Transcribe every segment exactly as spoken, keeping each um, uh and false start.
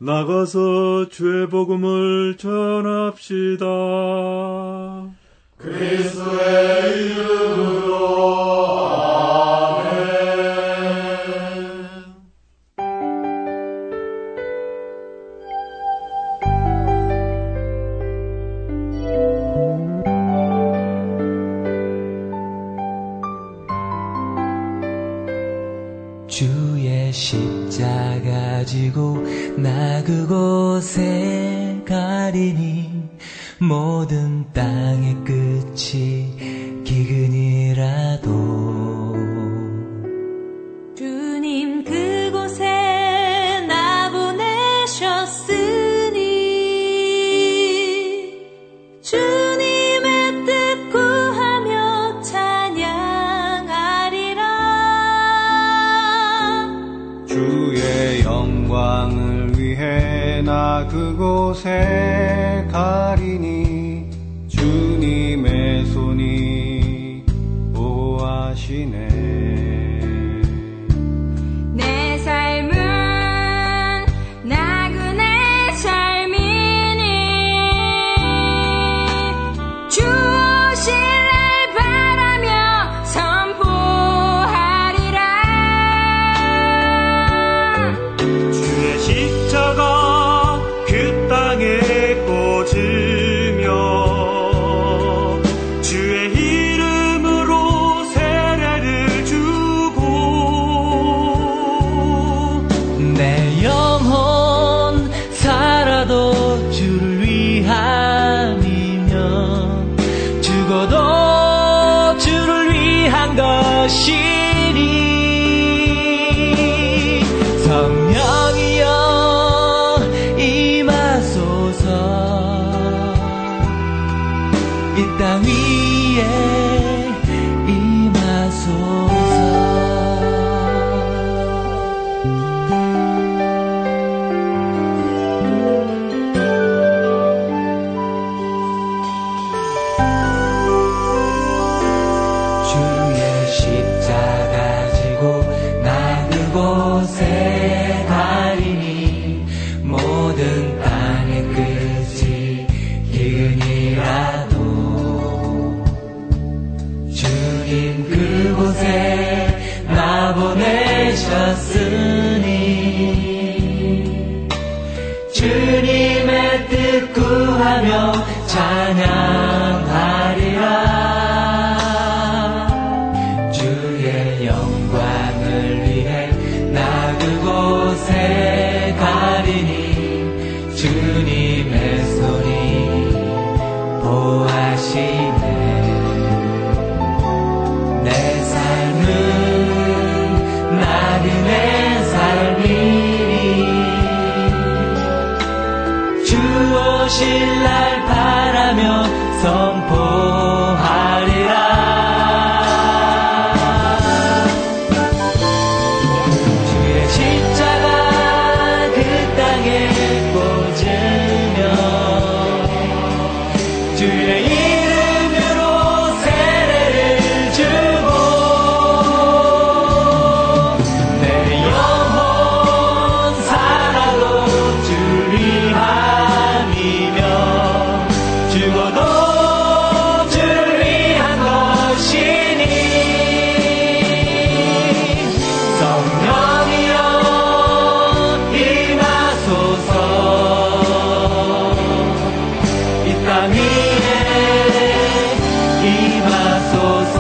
나가서 주의 복음을 전합시다. 그리스도의 이름으로 아멘. 주의 십자가 지고 나 그곳에 가리니 모든 땅의 끝이 기근이라도 주님 그곳에 나 보내셨으니 주님의 뜻 구하며 찬양하리라. 주의 영광을 위해 나 그곳에 가리니 주님의 손이 보호하시네. 내 삶은 나그네 삶이니 주 오실 날 바라며 선포하리라. 주의 십자가 그 땅에 꽂으며 주의 이름으로 세례를 주고 내 영혼 살아도 주를 위함이며 죽어도 주를 위한 것이니 성령이여 임하소서. 이 땅 위에 임하소서. 주의 십자가 지고 나 그곳에 가리니 모든 땅의 끝이 기근이라도 주님 그곳에 나 보내셨으니 주님의 뜻 구하며 찬양하리라. 주의 영광을 위해 나 그곳에 가리니 주님의 손이 보호하시네. 내 삶은 나그네 삶이니 주 오실 날 바라며 선포하리라. 주의 십자가 그 땅에 꽂으며 주의 이름으로 세례를 주고 내 영혼 살아도 주를 위함이며 죽어도 주를 위한 것이니 성령이여 임하소서. 이 땅 위에 임하소서.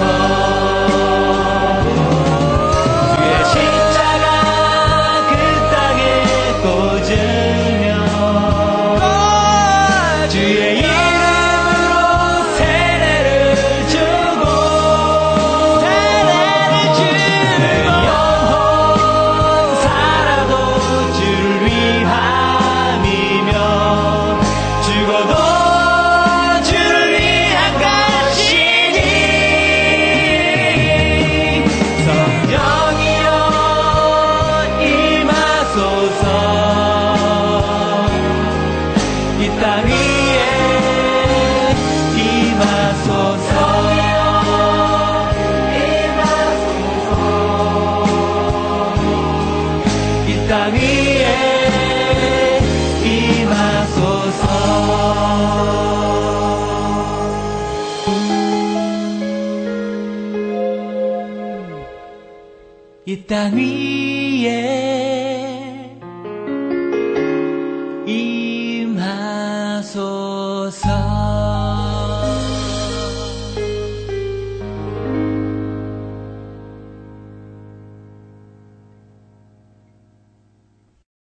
주의 십자가 그 땅에 꽂으며 주의 이름으로 세례를 주고 내 영혼 살아도 주를 위함이며 죽어도 주를 위한 것이니 성령이여 임하소서. 이 땅 위에 임하소서. 이 땅 위에 이 땅 위에 임하소서.